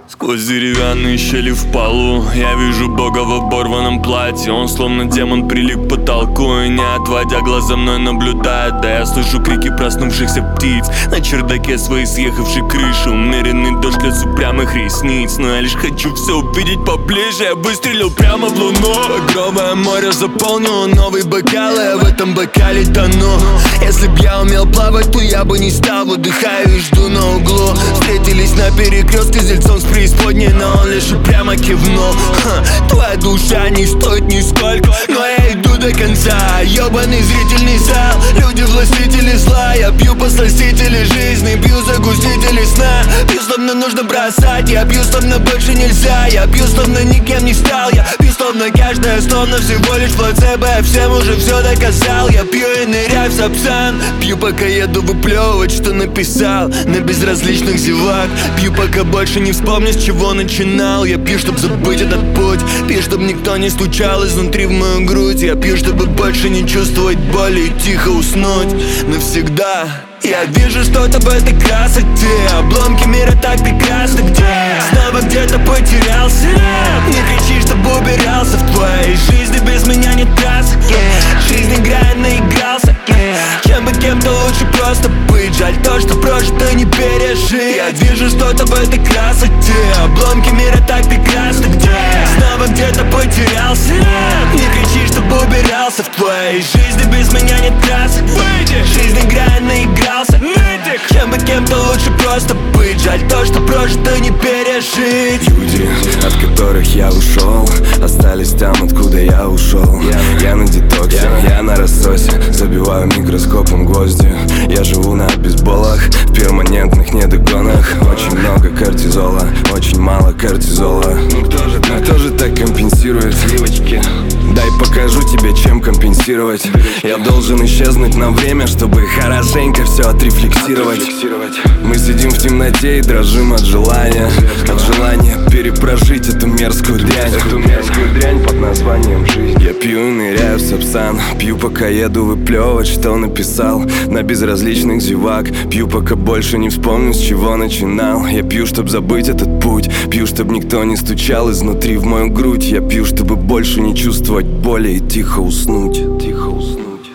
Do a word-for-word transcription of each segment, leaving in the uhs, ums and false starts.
Сквозь деревянные щели в полу я вижу Бога в оборванном платье. Он словно демон прилип к потолку и, не отводя глаз, за мной наблюдает. Да я слышу крики проснувшихся птиц на чердаке своей съехавшей крыши. Умеренный дождь лез упрямых ресниц, но я лишь хочу все увидеть поближе. Я выстрелил прямо в луну. Багровое море заполнило новый бокал, и я в этом бокале тону. Если б я умел плавать, то я бы не стал. Выдыхаю и жду на углу. Встретились на перекрестке с дельцом с преисподней, но он лишь упрямо кивнул. Ха, твоя душа не стоит нисколько, но я иду до конца. Ёбаный зрительный зал, люди властители зла. Я пью посластители жизни, пью загустители сна. Пью, словно нужно бросать, я пью, словно больше нельзя. Я пью, словно никем не стал. Я пью, словно каждая, словно всего лишь плацебо. Я всем уже все доказал. Я пью и ныряю в сапсан. Пью, пока еду выплевывать, что написал на безразличных зевак. Пью, пока больше не вспомню, с чего начинал. Я пью, чтоб забыть этот путь. Пью, чтоб никто не стучал изнутри в мою грудь. Я пью, чтобы больше не чувствовать боли и тихо уснуть навсегда. Я вижу что-то в этой красоте. Обломки мира так прекрасны. Где? Снова где-то потерялся. Не кричи, чтобы убирался. В твоей жизни без меня нет красок. Жизнь играет, наигрался. Чем бы кем-то лучше просто быть. Жаль то, что прожито не пережить. Я вижу что-то в этой красоте. Обломки мира так прекрасны. Где? Снова где-то потерялся. Не кричи, чтобы убирался. В твоей жизни без меня нет красок. Жизнь играет, наигрался. Чем бы кем-то лучше просто быть. Жаль то, что прожито не пережить. Люди, от которых я ушел, остались там, откуда я ушел. Я на детоксе, я на рассосе. Забиваю микроскопом гвозди. Я живу на бейсболах, в перманентных недогонах. Очень много кортизола, очень мало кортизола. Ну кто же так, кто же так компенсирует? Сливочки. Дай покажу тебе, чем компенсировать. Я должен исчезнуть на время, чтобы хорошенько все отрефлексировать. Мы сидим в темноте и дрожим от желания. От желания перепрожить эту мерзкую дрянь. Эту мерзкую дрянь под названием жизнь. Я пью и ныряю в сапсан. Пью, пока еду выплевывать, что написал на безразличных зевак. Пью, пока больше не вспомню, с чего начинал. Я пью, чтоб забыть этот путь. Пью, чтоб никто не стучал изнутри в мою грудь. Я пью, чтобы больше не чувствовать боли и тихо уснуть. Тихо уснуть.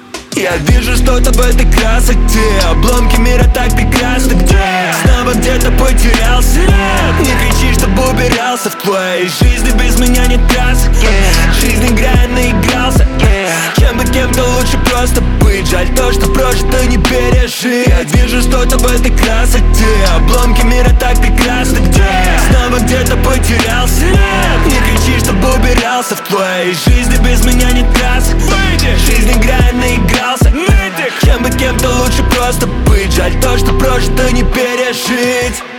Я вижу что-то в этой красоте. Обломки мира так прекрасны. Где? Снова где-то потерялся. Не кричи, чтобы убирался. В твоей жизни без меня нет красок. Жизнь играет, наигрался. Чем бы кем-то лучше просто быть. Жаль то, что прожито не пережить. Я вижу что-то в этой красоте. Обломки мира так прекрасны. Где? Снова где-то потерялся. Не кричи, чтобы убирался. В твоей жизни без меня нет красок. Жизнь играет, наигрался. Чем бы кем-то лучше просто быть. Жаль то, что прожито не пережить.